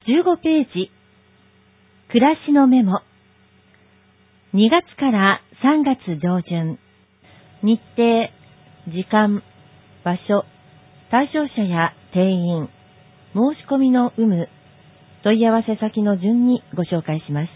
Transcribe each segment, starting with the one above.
15ページ、暮らしのメモ。2月から3月上旬、日程、時間、場所、対象者や定員、申し込みの有無、問い合わせ先の順にご紹介します。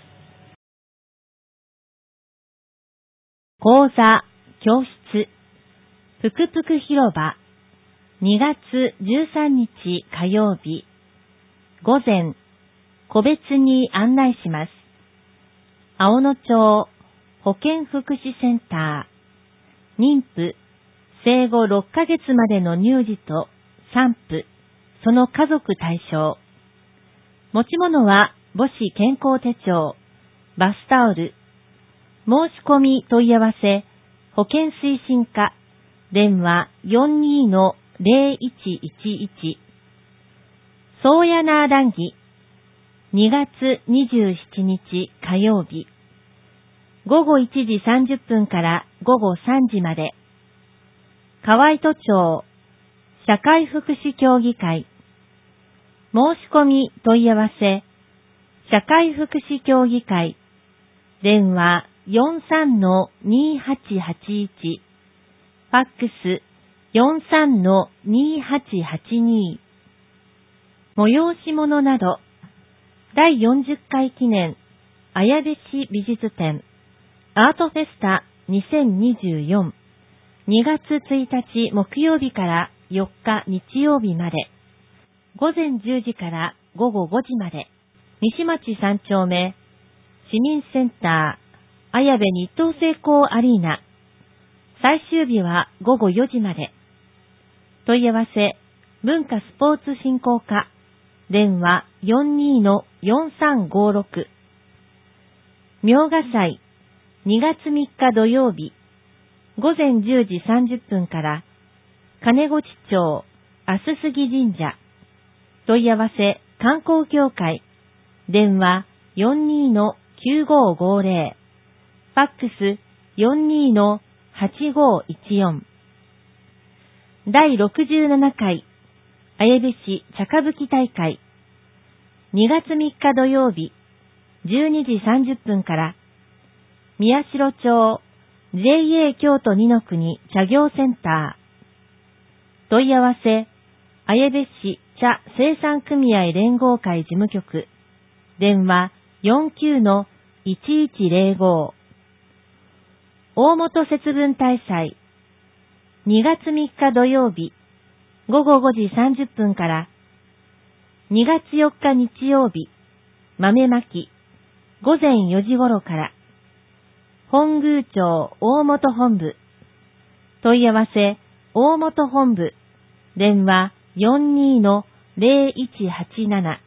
講座、教室、ぷくぷく広場、2月13日火曜日、午前、個別に案内します。青野町保健福祉センター、妊婦、生後6ヶ月までの乳児と産婦、その家族対象。持ち物は母子健康手帳、バスタオル。申し込み問い合わせ、保健推進課、電話 42-0111。宗谷那談義、2月27日火曜日、午後1時30分から午後3時まで。河合都庁、社会福祉協議会。申し込み問い合わせ、社会福祉協議会、電話 43-2881、ファックス 43-2882。催し物など、第40回記念、綾部市美術展、アートフェスタ2024、2月1日木曜日から4日日曜日まで、午前10時から午後5時まで、西町3丁目、市民センター、綾部日東成功アリーナ、最終日は午後4時まで。問い合わせ、文化スポーツ振興課、電話 42-4356。明賀祭、2月3日土曜日、午前10時30分から、金子町、あすすぎ神社。問い合わせ、観光協会。電話、42-9550。ファックス、42-8514。第67回、綾部市茶歌舞伎大会。2月3日土曜日、12時30分から、宮代町、JA 京都二の国茶業センター。問い合わせ、綾部市茶生産組合連合会事務局。電話 49-1105。大本節分大祭。2月3日土曜日、午後5時30分から、2月4日日曜日、豆まき、午前4時頃から、本宮町大本本部。問い合わせ、大本本部。電話 42-0187。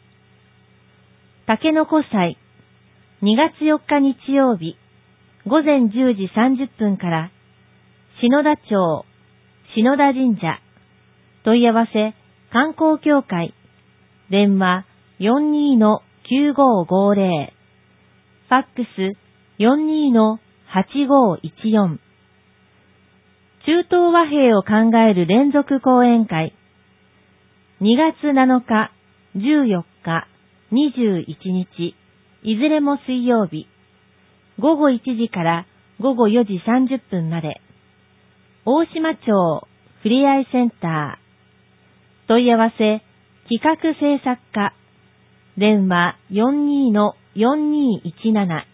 竹の子祭。2月4日日曜日、午前10時30分から、篠田町、篠田神社。問い合わせ、観光協会。電話 42-9550。ファックス 42-8514。中東和平を考える連続講演会。2月7日、14日、21日、いずれも水曜日、午後1時から午後4時30分まで。大島町ふれあいセンター。問い合わせ、企画制作課。電話 42-4217。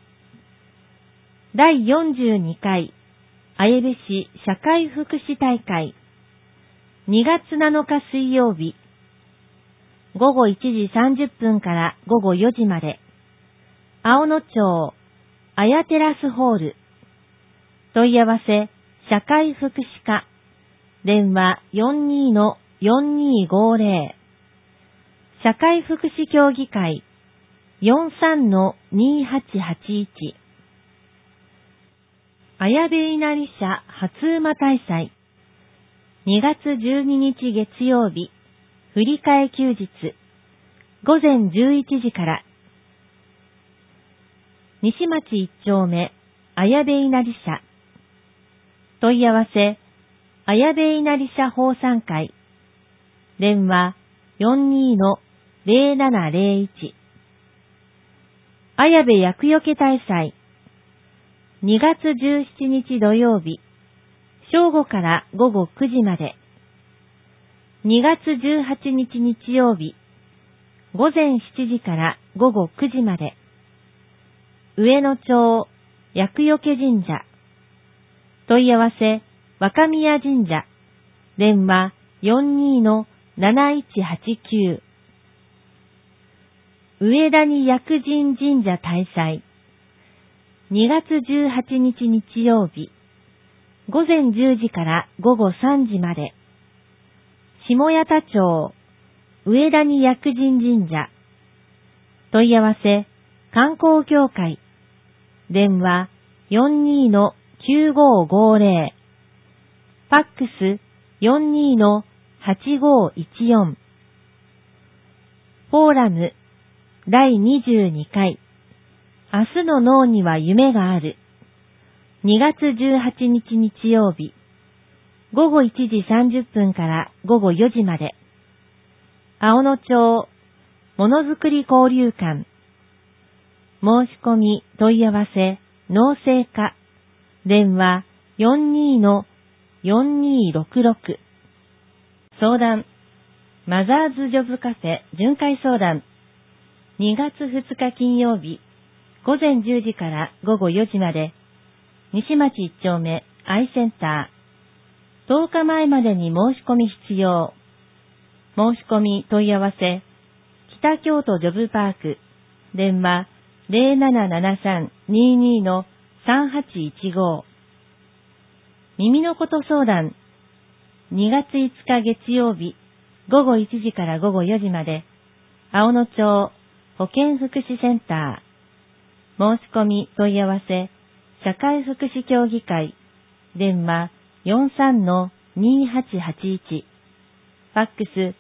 第42回、綾部市社会福祉大会。2月7日水曜日、午後1時30分から午後4時まで。青野町、綾テラスホール。問い合わせ、社会福祉課。電話 42-4250。社会福祉協議会 43-2881。綾部稲荷社初馬大祭。2月12日月曜日、振り替え休日、午前11時から。西町1丁目、綾部稲荷社。問い合わせ、綾部稲荷社奉賛会。電話 0701。綾部厄除け大祭。2月17日土曜日、正午から午後9時まで。2月18日日曜日、午前7時から午後9時まで。上野町厄除け神社。問い合わせ、若宮神社。電話 42-7189。上田に薬神神社大祭。2月18日日曜日、午前10時から午後3時まで。下谷田町上田に薬神神社。問い合わせ、観光協会。電話 42-9550。ファックス 42-8514。フォーラム第22回。明日の脳には夢がある。2月18日日曜日。午後1時30分から午後4時まで。青野町ものづくり交流館。申し込み問い合わせ農政課。電話 42-4266。相談マザーズジョブカフェ巡回相談。2月2日金曜日、午前10時から午後4時まで。西町1丁目アイセンター。10日前までに申し込み必要。申し込み問い合わせ北京都ジョブパーク。電話 0773-22-3815。耳のこと相談。2月5日月曜日、午後1時から午後4時まで。青野町保健福祉センター。申し込み問い合わせ社会福祉協議会。電話 43-2881。ファックス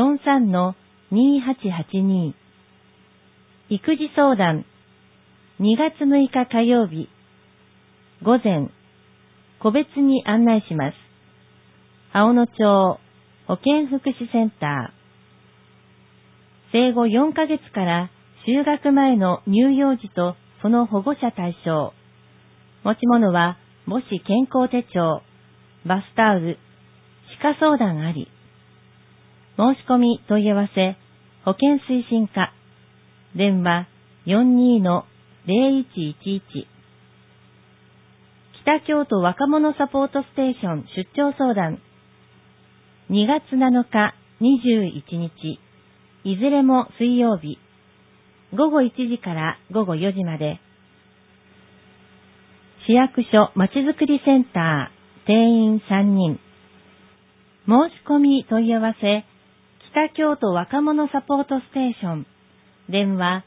43-2882。育児相談。2月6日火曜日、午前、個別に案内します。青野町保健福祉センター。生後4ヶ月から就学前の乳幼児とその保護者対象。持ち物は母子健康手帳、バスタオル、歯科相談あり。申し込み問い合わせ保健推進課。電話 42-0111。北京都若者サポートステーション出張相談。2月7日、21日、いずれも水曜日、午後1時から午後4時まで。市役所まちづくりセンター、定員3人。申し込み問い合わせ、北京都若者サポートステーション。電話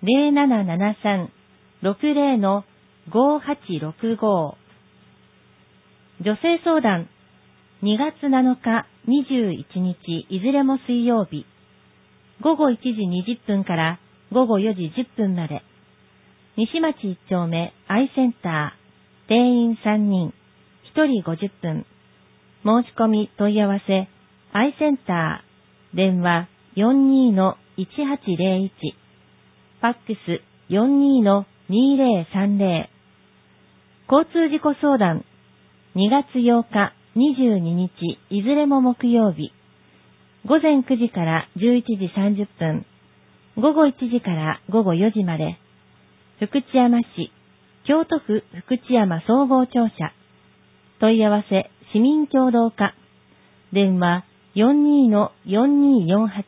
0773-60-5865。女性相談。2月7日、21日、いずれも水曜日。午後1時20分から午後4時10分まで。西町1丁目アイセンター。定員3人。1人50分。申し込み問い合わせ。アイセンター。電話 42-1801。ファックス 42-2030。交通事故相談。2月8日、22日、いずれも木曜日。午前9時から11時30分。午後1時から午後4時まで。福知山市、京都府福知山総合庁舎。問い合わせ、市民協同課。電話 42-4248。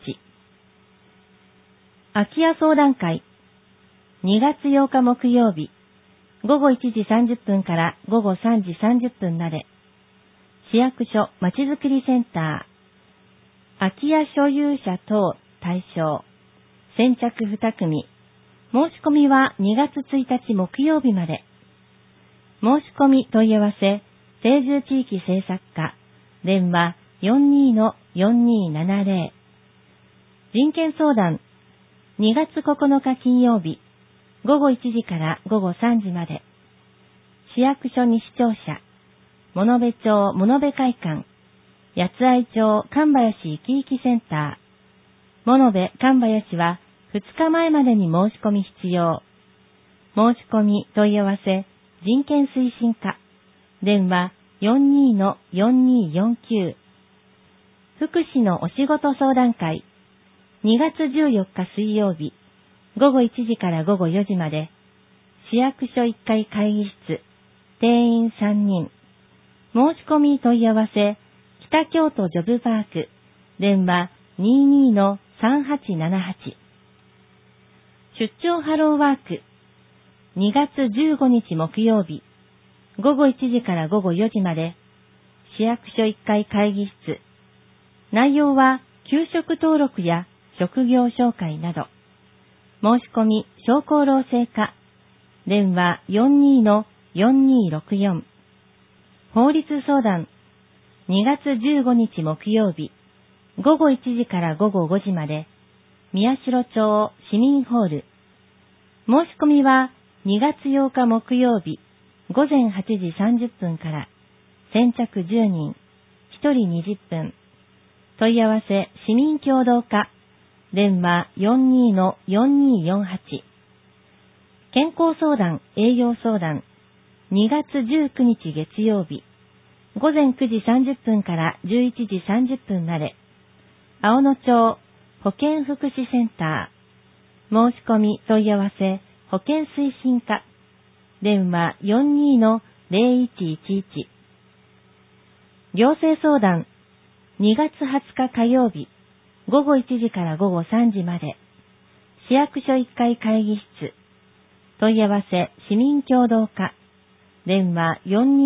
空き家相談会。2月8日木曜日。午後1時30分から午後3時30分まで。市役所まちづくりセンター。空き家所有者等対象。先着2組。申し込みは2月1日木曜日まで。申し込み問い合わせ、定住地域政策課。電話 42-4270。人権相談。2月9日金曜日。午後1時から午後3時まで。市役所西庁舎。物部町物部会館。八合町神林生き生きセンタ物部神林は2日前までに申し込み必要。申し込み問い合わせ人権推進課電話 42-4249 福祉のお仕事相談会2月14日水曜日午後1時から午後4時まで市役所1階会議室定員3人申し込み問い合わせ北京都ジョブパーク電話 22-3878 出張ハローワーク2月15日木曜日午後1時から午後4時まで市役所1階会議室内容は給食登録や職業紹介など申し込み商工労政課電話 42-4264 法律相談2月15日木曜日午後1時から午後5時まで宮代町市民ホール申し込みは2月8日木曜日午前8時30分から先着10人1人20分問い合わせ市民協働課電話 42-4248 健康相談栄養相談2月19日月曜日午前9時30分から11時30分まで青野町保健福祉センター申し込み問い合わせ保健推進課電話 42-0111 行政相談2月20日火曜日午後1時から午後3時まで市役所1階会議室問い合わせ市民協働課電話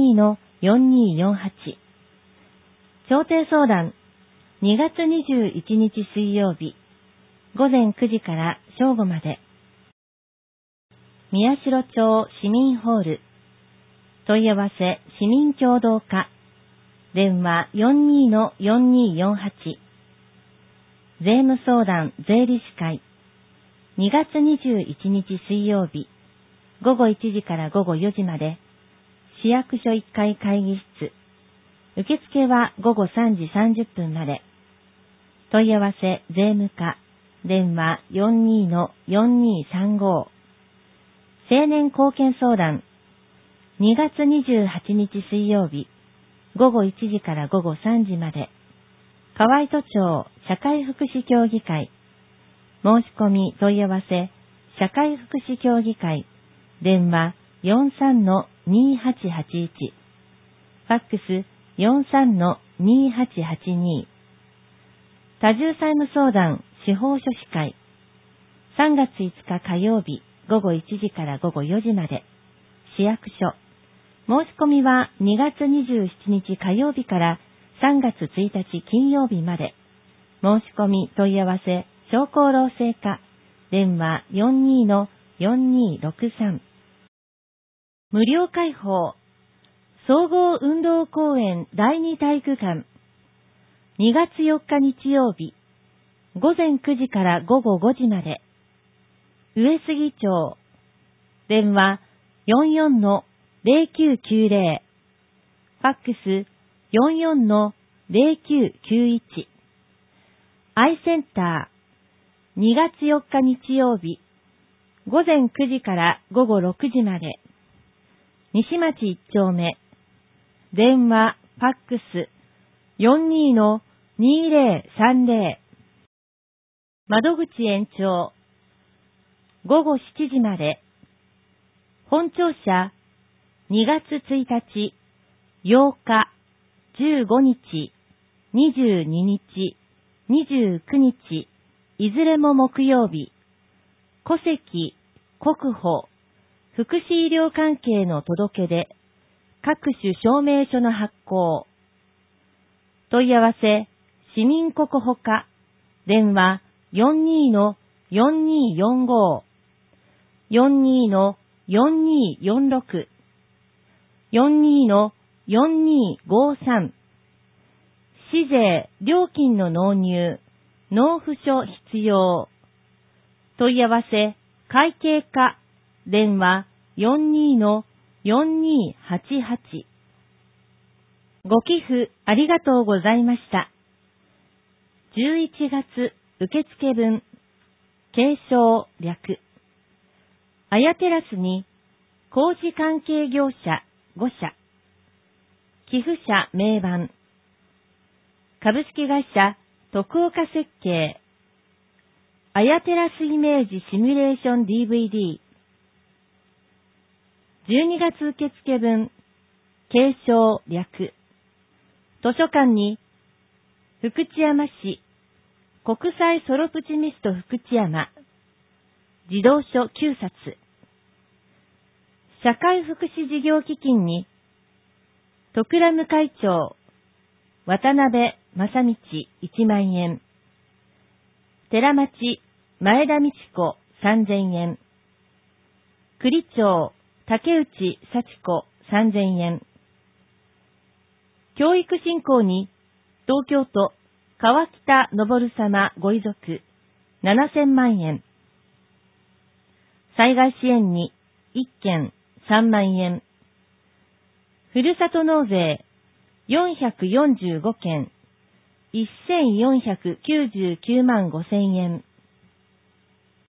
42-4248 調停相談2月21日水曜日午前9時から正午まで宮代町市民ホール問い合わせ市民協働課電話 42-4248 税務相談税理士会2月21日水曜日午後1時から午後4時まで市役所1階会議室受付は午後3時30分まで問い合わせ税務課電話 42-4235 青年貢献相談2月28日水曜日午後1時から午後3時まで河合都庁社会福祉協議会申し込み問い合わせ社会福祉協議会電話 43-2881 ファックス 43-2882 多重債務相談司法書士会3月5日火曜日午後1時から午後4時まで市役所申し込みは2月27日火曜日から3月1日金曜日まで申し込み問い合わせ商工労政課電話 42-4263 無料開放総合運動公園第二体育館2月4日日曜日午前9時から午後5時まで上杉町電話 44-0990 ファックス 44-0991 アイセンター2月4日日曜日午前9時から午後6時まで西町1丁目電話ファックス 42-2030 窓口延長午後7時まで本庁舎2月1日8日15日22日29日いずれも木曜日戸籍国保福祉医療関係の届け出各種証明書の発行問い合わせ市民国保課電話 42-4245 42-4246 42-4253市税料金の納入納付書必要問い合わせ会計課電話 42-4288 ご寄付ありがとうございました。11月受付分、継承略。あやテラスに、工事関係業者5社、寄付者名板、株式会社徳岡設計、あやテラスイメージシミュレーション DVD、12月受付分、継承略。図書館に、福知山市、国際ソロプチミスト福知山、児童書9冊、社会福祉事業基金に、徳良務会長、渡辺正道1万円、寺町前田美智子3000円、栗町竹内幸子3000円、教育振興に東京都川北昇様ご遺族7000万円、災害支援に1件3万円、ふるさと納税445件1499万5000円、